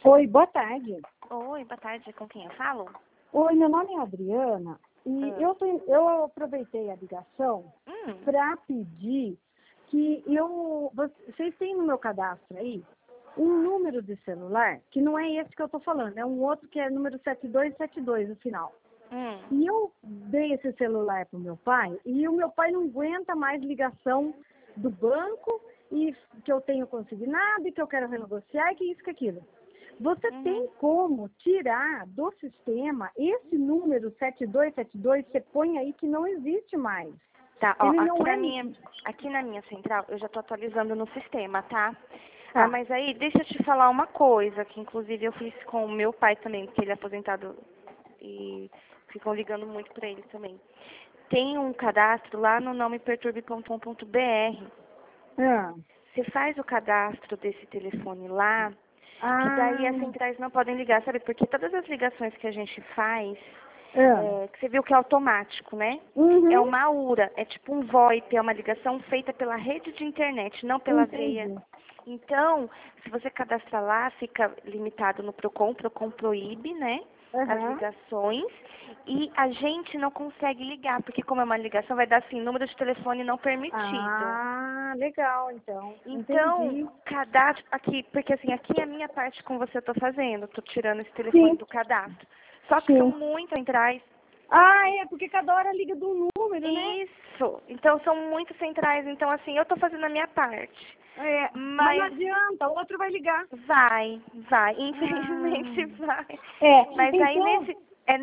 Oi, boa tarde. Oi, boa tarde. Com quem eu falo? Oi, meu nome é Adriana e eu aproveitei a ligação para pedir que vocês têm no meu cadastro aí um número de celular, que não é esse que eu estou falando, é um outro que é número 7272 no final. E eu dei esse celular para o meu pai e o meu pai não aguenta mais ligação do banco e que eu tenho consignado e que eu quero renegociar e que isso, que aquilo. Você tem como tirar do sistema esse número 7272, você põe aí que não existe mais. Tá, ó, Ele não aqui na minha central, eu já tô atualizando no sistema, tá? Tá. Ah, mas aí, deixa eu te falar uma coisa, que inclusive eu fiz com o meu pai também, porque ele é aposentado e ficam ligando muito pra ele também. Tem um cadastro lá no nomeperturbe.com.br. Você faz o cadastro desse telefone lá, que daí as centrais não podem ligar, sabe? Porque todas as ligações que a gente faz, que você viu que é automático, né? É uma URA, é tipo um VoIP, é uma ligação feita pela rede de internet, não pela veia. Então, se você cadastrar lá, fica limitado no Procon proíbe, né? As ligações, e a gente não consegue ligar, porque como é uma ligação, vai dar assim, número de telefone não permitido. Ah, legal, então. Então, cadastro aqui, porque assim, aqui é a minha parte com você eu tô fazendo, tô tirando esse telefone do cadastro. Só que são muitas centrais. Ah, é, porque cada hora liga de um número, né? Isso. Então são muitas centrais, então assim, eu tô fazendo a minha parte. Mas não adianta, o outro vai ligar. Vai, infelizmente vai. Mas então, aí nesse é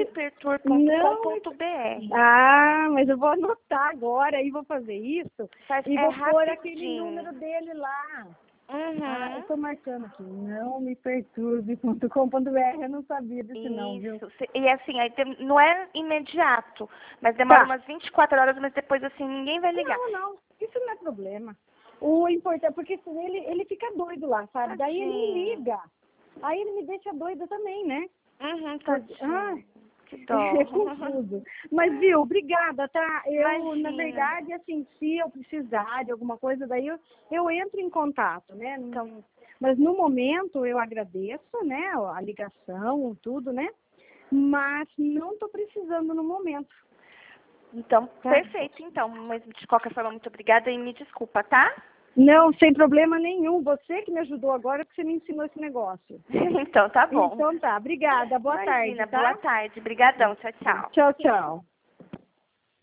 nãomeperturbe.com.br. Ah, mas eu vou anotar agora e vou fazer isso e vou pôr aquele rapidinho. número dele lá. Eu estou marcando aqui, nãomeperturbe.com.br, eu não sabia desse não, viu? E assim, aí não é imediato, mas demora umas 24 horas, mas depois assim, ninguém vai ligar. Não, isso não é problema. O importante é porque ele fica doido lá, sabe? Daí ele me liga, aí ele me deixa doida também, né? Que dó. É confuso. Mas, viu, obrigada, tá? Na verdade, assim, se eu precisar de alguma coisa, daí eu entro em contato, né? Então, mas no momento eu agradeço, né, a ligação, tudo, né? Mas não estou precisando no momento. Então, perfeito, então. Mas, de qualquer forma, muito obrigada e me desculpa, tá? Não, sem problema nenhum. Você que me ajudou agora, que você me ensinou esse negócio. Então, tá bom. Então tá, obrigada. Boa tarde, tá? Boa tarde. Brigadão. Tchau, tchau. Tchau, tchau.